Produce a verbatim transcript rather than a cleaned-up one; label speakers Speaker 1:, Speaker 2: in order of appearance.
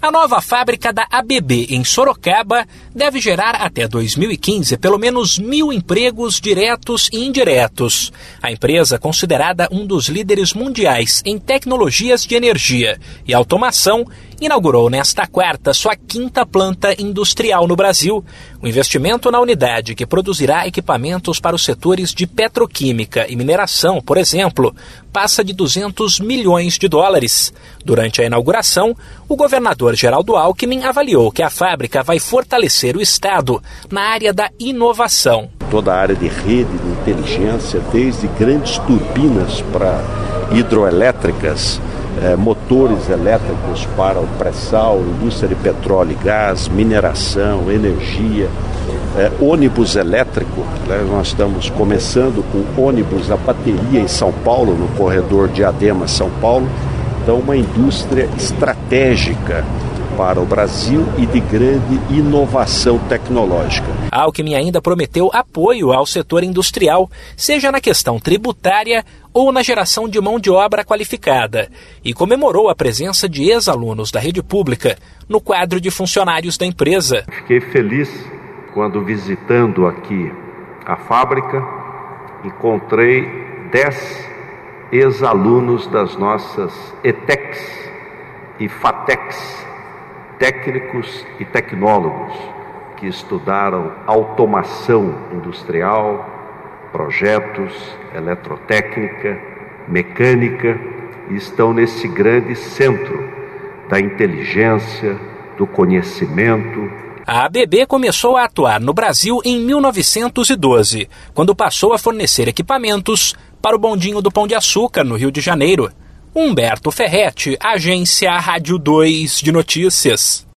Speaker 1: A nova fábrica da A B B em Sorocaba deve gerar até dois mil e quinze pelo menos mil empregos diretos e indiretos. A empresa, considerada um dos líderes mundiais em tecnologias de energia e automação, inaugurou nesta quarta sua quinta planta industrial no Brasil. O investimento na unidade, que produzirá equipamentos para os setores de petroquímica e mineração, por exemplo, passa de duzentos milhões de dólares. Durante a inauguração, o governador Geraldo Alckmin avaliou que a fábrica vai fortalecer o Estado na área da inovação.
Speaker 2: Toda a área de rede de inteligência, desde grandes turbinas para hidroelétricas, eh, motores elétricos para o pré-sal, indústria de petróleo e gás, mineração, energia, eh, ônibus elétrico. Né? Nós estamos começando com ônibus a bateria em São Paulo, no corredor Diadema-São Paulo. Então, uma indústria estratégica para o Brasil e de grande inovação tecnológica.
Speaker 1: Alckmin ainda prometeu apoio ao setor industrial, seja na questão tributária ou na geração de mão de obra qualificada, e comemorou a presença de ex-alunos da rede pública no quadro de funcionários da empresa.
Speaker 3: Fiquei feliz quando, visitando aqui a fábrica, encontrei dez ex-alunos das nossas ETECs e FATECs, técnicos e tecnólogos que estudaram automação industrial, projetos, eletrotécnica, mecânica e estão nesse grande centro da inteligência, do conhecimento.
Speaker 1: A A B B começou a atuar no Brasil em mil novecentos e doze, quando passou a fornecer equipamentos para o bondinho do Pão de Açúcar, no Rio de Janeiro. Humberto Ferretti, Agência Rádio dois de Notícias.